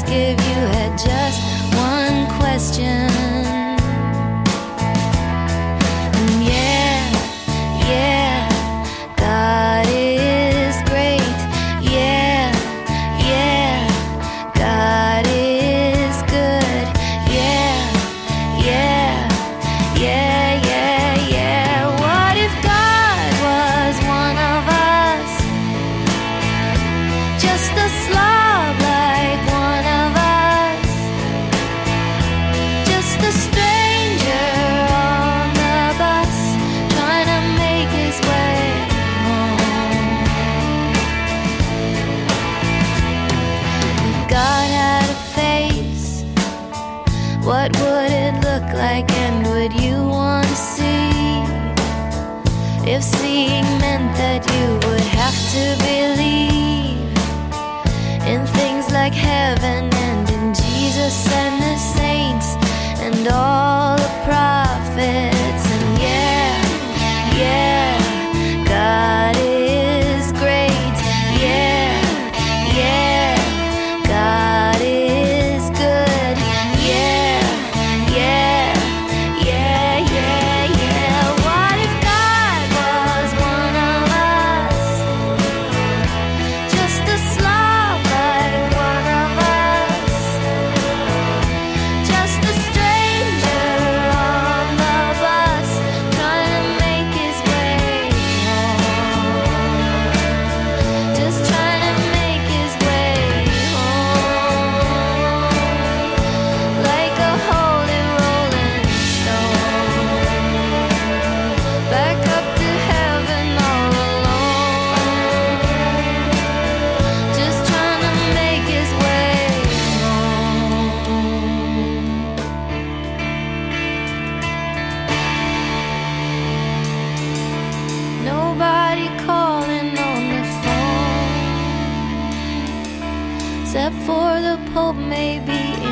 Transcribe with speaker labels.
Speaker 1: if you had just one question. And yeah, God is great. Yeah, God is good. Yeah. What if God was one of us? Just a slob like one of us. Just a stranger on the bus, trying to make his way home. If God had a face, what would it look like, and would you want to see? If seeing meant that you would have to believe in things like heaven and in Jesus and the saints and all the prophets. And yeah, God is great. Yeah, God is good. Yeah. What if God was one of us? Just a slob like one of us. Just a stranger on the bus, trying to make his way home. Just trying to make his way home. Like a holy rolling stone, back up to heaven all alone. Just trying to make his way home. Nobody calling on the phone, except for the Pope maybe